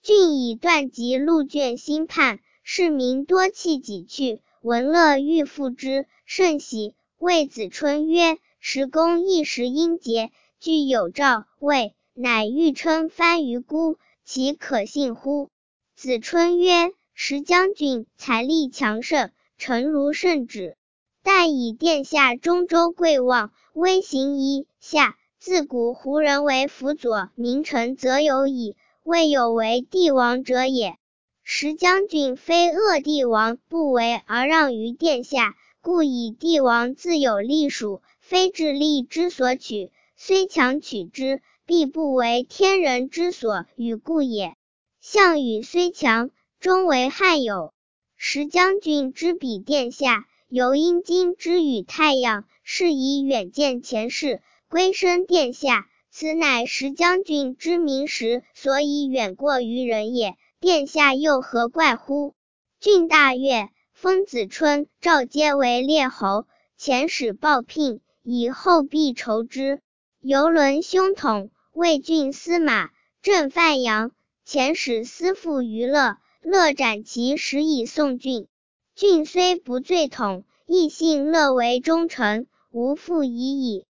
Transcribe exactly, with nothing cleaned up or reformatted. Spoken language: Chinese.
郡以断及陆卷心叛，市民多弃己去，文乐欲复之，甚喜。谓子春曰：时公一时阴节，具有诏，谓乃欲称藩于孤，其可信乎？子春曰：时将军财力强盛，诚如圣旨。但以殿下中州贵望，威行一下，自古胡人为辅佐名臣则有矣，未有为帝王者也。时将军非恶帝王不为而让于殿下，故以帝王自有隶属，非智力之所取，虽强取之，必不为天人之所与故也。项羽虽强，终为汉友。时将军之比殿下，由阴经之与太阳，是以远见前世，归身殿下，此乃时将军之明时，所以远过于人也。殿下又何怪乎？郡大悦，封子春、赵皆为列侯，遣使报聘，以后必酬之。游轮兄统，魏郡司马，镇范阳，遣使司父于乐，乐斩其使以送郡。郡虽不罪统，亦信乐为忠臣，无复疑矣。